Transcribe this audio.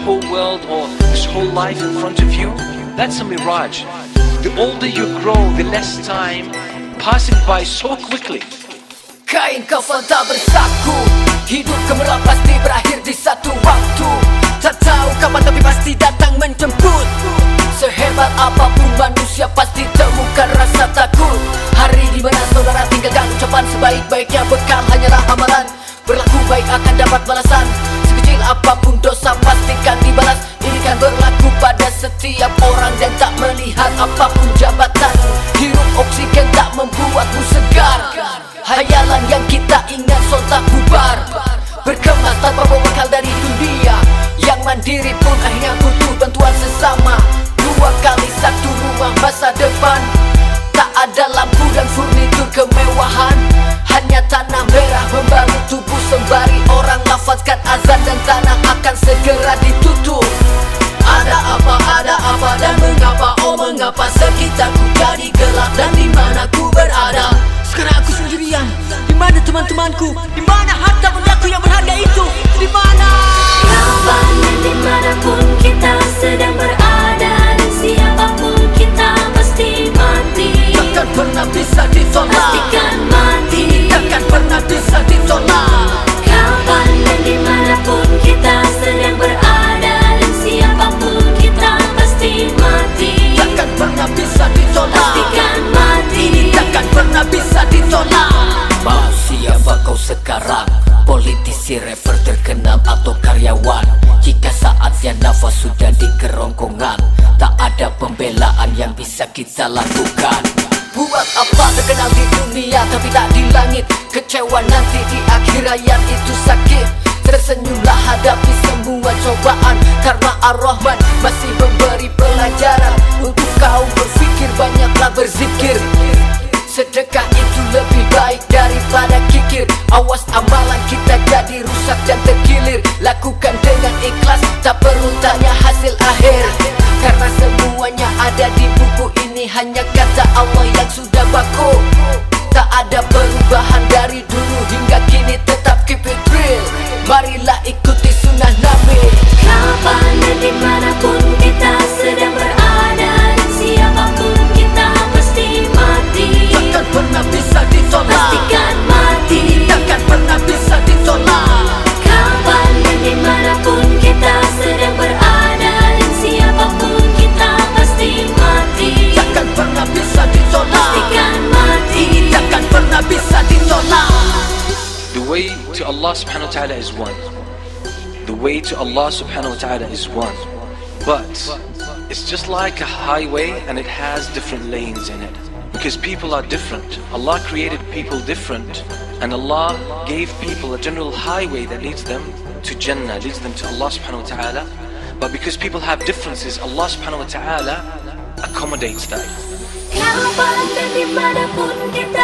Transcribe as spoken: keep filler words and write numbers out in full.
whole world or this whole life in front of you, that's a mirage. The older you grow, the less time passing by so quickly. Kain kafan tak bersaku, hidup gemerlap pasti berakhir di satu waktu. Tak tahu kapan tapi pasti datang menjemput. Sehebat apapun manusia pasti temukan rasa takut. Hari di mana saudara tinggalkan ucapan sebaik-baiknya bekal hanyalah amalan. Berlaku baik akan dapat balasan. Sekecil apapun dosa pastikan dibalas. Ini kan berlaku pada setiap orang dan tak melihat apapun jabatan. Hirup oksigen tak membuatmu segar. Hayalan yang kita ingat sontak bubar. Berkemas tanpa bekal dari dunia. Yang mandiri pun akhirnya butuh bantuan sesama. Dua kali satu rumah masa depan. Tak ada lampu dan furnitur kemewahan. Hanya tanah merah membalut tubuh sembari orang lafazkan azan dan tanah akan segera ditutup. Ada apa, ada apa dan mengapa, oh mengapa sekitarku jadi gelap dan di mana ku berada. Sekarang aku sendirian. Di mana teman-temanku? Di mana harta bendaku yang berharga itu? Di mana? Kapan dan dimanapun kita sedang berada, dan siapapun kita pasti mati. Takkan pernah bisa ditolak. Pastikan mati. Takkan pernah bisa ditolak. Kapan dan dimanapun kita sedang berada, dan siapapun kita pasti mati. Takkan pernah bisa ditolak. Pastikan mati. Takkan pernah bisa ditolak. Mau siapa kau sekarang? Politisi, rapper terkenal atau karyawan? Jika saatnya nafas sudah di kerongkongan, tak ada pembelaan yang bisa kita lakukan. Buat apa terkenal di dunia tapi tak di langit? Kecewa nanti di akhir hayat itu sakit. Tersenyumlah hadapi semua cobaan, karena Ar-Rahman masih memberi pelajaran. Untuk kau berfikir banyaklah berzikir. Sedekah itu lebih baik daripada kikir. Awas amalan kita jadi rusak dan terkilir. Lakukan dengan ikhlas, tak perlu tanya hasil akhir. Karena semuanya ada di buku ini, hanya kata Allah yang sudah baku. Tak ada perubahan dari dulu hingga kini, tetap keep it real. Marilah ikuti sunnah Nabi. Kapan dan dimanapun kita sedang berada, dan siapapun kita pasti mati. Takkan pernah bisa ditolak. Pastikan mati. Takkan pernah bisa ditolak. Kapan dan dimanapun kita sedang berada, dan siapapun kita pasti mati. Takkan pernah bisa ditolak. Pastikan mati. Takkan pernah bisa ditolak. The way to Allah subhanahu wa ta'ala is one. The way to Allah subhanahu wa ta'ala is one. But it's just like a highway and it has different lanes in it. Because people are different. Allah created people different. And Allah gave people a general highway that leads them to Jannah, leads them to Allah subhanahu wa ta'ala. But because people have differences, Allah subhanahu wa ta'ala accommodates that. Kapan dan dimanapun kita